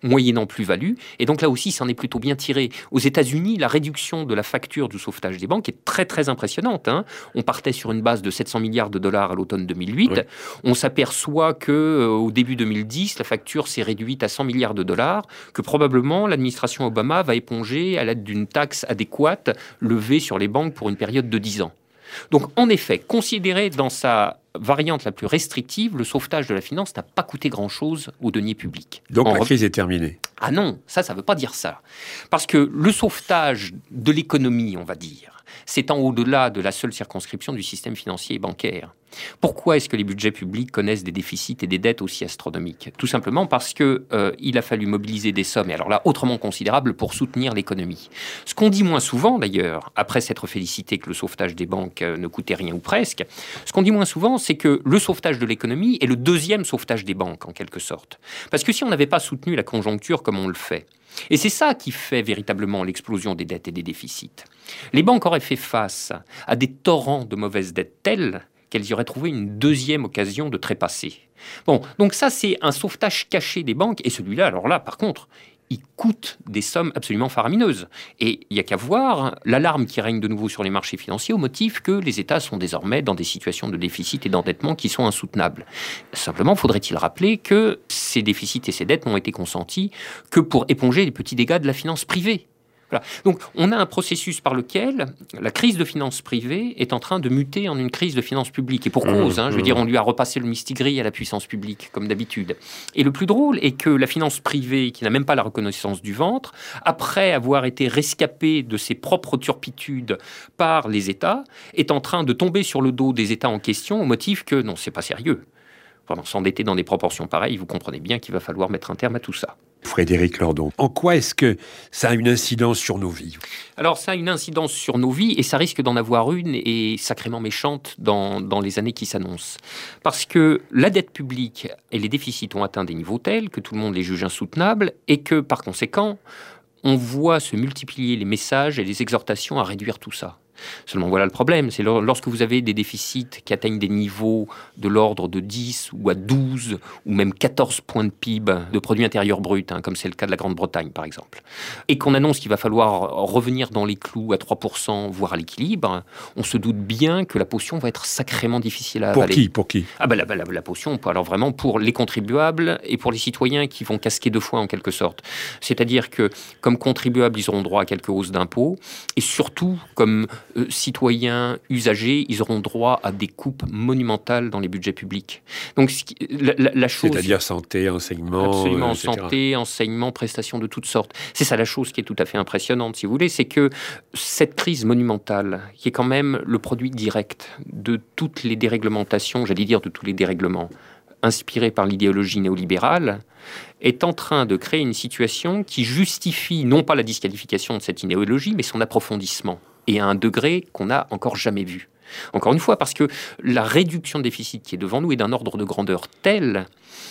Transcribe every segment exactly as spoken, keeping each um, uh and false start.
moyennant plus-value. Et donc là aussi, ça en est plutôt bien tiré. Aux États-Unis, la réduction de la facture du sauvetage des banques est très très impressionnante. Hein. On partait sur une base de sept cents milliards de dollars à l'automne deux mille huit. Oui. On s'aperçoit que euh, au début deux mille dix, la facture s'est réduite à cent milliards de dollars, que probablement l'administration Obama va éponger à l'aide d'une taxe adéquate levée sur les banques pour une période de dix ans. Donc, en effet, considéré dans sa variante la plus restrictive, le sauvetage de la finance n'a pas coûté grand-chose aux deniers publics. Donc, en la re... crise est terminée. Ah non, ça, ça ne veut pas dire ça. Parce que le sauvetage de l'économie, on va dire, s'étend au-delà de la seule circonscription du système financier et bancaire. Pourquoi est-ce que les budgets publics connaissent des déficits et des dettes aussi astronomiques ? Tout simplement parce qu'il euh, a fallu mobiliser des sommes, et alors là, autrement considérables, pour soutenir l'économie. Ce qu'on dit moins souvent, d'ailleurs, après s'être félicité que le sauvetage des banques euh, ne coûtait rien ou presque, ce qu'on dit moins souvent, c'est que le sauvetage de l'économie est le deuxième sauvetage des banques, en quelque sorte. Parce que si on n'avait pas soutenu la conjoncture comme on le fait, et c'est ça qui fait véritablement l'explosion des dettes et des déficits, les banques auraient fait face à des torrents de mauvaises dettes tels qu'elles y auraient trouvé une deuxième occasion de trépasser. Bon, donc ça, c'est un sauvetage caché des banques, et celui-là, alors là, par contre, il coûte des sommes absolument faramineuses. Et il n'y a qu'à voir l'alarme qui règne de nouveau sur les marchés financiers au motif que les États sont désormais dans des situations de déficit et d'endettement qui sont insoutenables. Simplement, faudrait-il rappeler que ces déficits et ces dettes n'ont été consentis que pour éponger les petits dégâts de la finance privée. Voilà. Donc, on a un processus par lequel la crise de finances privées est en train de muter en une crise de finances publiques. Et pour cause, hein, je veux dire, on lui a repassé le mistigris à la puissance publique, comme d'habitude. Et le plus drôle est que la finance privée, qui n'a même pas la reconnaissance du ventre, après avoir été rescapée de ses propres turpitudes par les États, est en train de tomber sur le dos des États en question au motif que, non, c'est pas sérieux. Pendant s'endetter dans des proportions pareilles, vous comprenez bien qu'il va falloir mettre un terme à tout ça. Frédéric Lordon, en quoi est-ce que ça a une incidence sur nos vies ? Alors, ça a une incidence sur nos vies et ça risque d'en avoir une et sacrément méchante dans, dans les années qui s'annoncent. Parce que la dette publique et les déficits ont atteint des niveaux tels que tout le monde les juge insoutenables et que, par conséquent, on voit se multiplier les messages et les exhortations à réduire tout ça. Seulement voilà le problème, c'est lorsque vous avez des déficits qui atteignent des niveaux de l'ordre de dix ou à douze ou même quatorze points de P I B, de produit intérieur brut, hein, comme c'est le cas de la Grande-Bretagne par exemple, et qu'on annonce qu'il va falloir revenir dans les clous à trois pour cent, voire à l'équilibre, on se doute bien que la potion va être sacrément difficile à avaler. Pour qui Pour qui Ah ben la, la, la potion, alors vraiment pour les contribuables et pour les citoyens qui vont casquer deux fois en quelque sorte. C'est-à-dire que comme contribuables, ils auront droit à quelques hausses d'impôts et surtout comme Euh, citoyens, usagers, ils auront droit à des coupes monumentales dans les budgets publics. Donc, la, la, la chose... C'est-à-dire santé, enseignement... Absolument, euh, santé, enseignement, prestations de toutes sortes. C'est ça la chose qui est tout à fait impressionnante, si vous voulez, c'est que cette crise monumentale, qui est quand même le produit direct de toutes les déréglementations, j'allais dire de tous les dérèglements, inspirés par l'idéologie néolibérale, est en train de créer une situation qui justifie non pas la disqualification de cette idéologie, mais son approfondissement. Et à un degré qu'on n'a encore jamais vu. Encore une fois, parce que la réduction de déficit qui est devant nous est d'un ordre de grandeur tel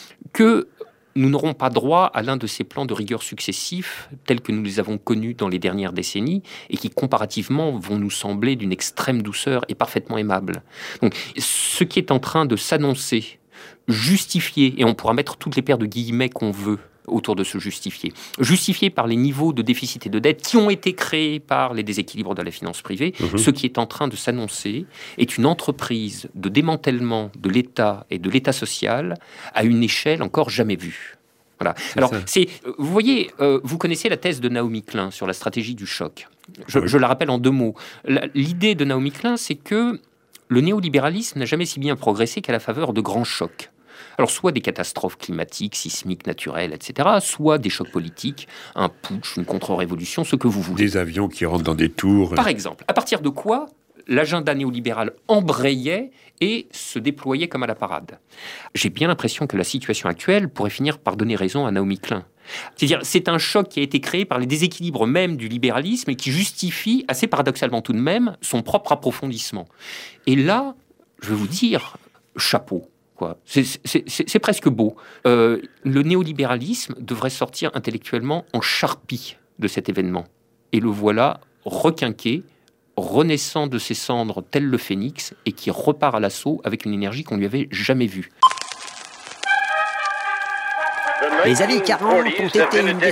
que nous n'aurons pas droit à l'un de ces plans de rigueur successifs tels que nous les avons connus dans les dernières décennies et qui, comparativement, vont nous sembler d'une extrême douceur et parfaitement aimables. Donc, ce qui est en train de s'annoncer, justifié, et on pourra mettre toutes les paires de guillemets qu'on veut, autour de se justifier. Justifié par les niveaux de déficit et de dette qui ont été créés par les déséquilibres de la finance privée, mmh. Ce qui est en train de s'annoncer est une entreprise de démantèlement de l'État et de l'État social à une échelle encore jamais vue. Voilà. C'est Alors, c'est, vous voyez, euh, vous connaissez la thèse de Naomi Klein sur la stratégie du choc. Je, oui. je la rappelle en deux mots. La, l'idée de Naomi Klein, c'est que le néolibéralisme n'a jamais si bien progressé qu'à la faveur de grands chocs. Alors, soit des catastrophes climatiques, sismiques, naturelles, et cetera, soit des chocs politiques, un putsch, une contre-révolution, ce que vous voulez. Des avions qui rentrent dans des tours. Par exemple, à partir de quoi l'agenda néolibéral embrayait et se déployait comme à la parade. J'ai bien l'impression que la situation actuelle pourrait finir par donner raison à Naomi Klein. C'est-à-dire, c'est un choc qui a été créé par les déséquilibres même du libéralisme et qui justifie, assez paradoxalement tout de même, son propre approfondissement. Et là, je vais vous dire, chapeau. Quoi. C'est, c'est, c'est, c'est presque beau. Euh, le néolibéralisme devrait sortir intellectuellement en charpie de cet événement. Et le voilà requinqué, renaissant de ses cendres tel le phénix et qui repart à l'assaut avec une énergie qu'on ne lui avait jamais vue. The Les années quarante ont été une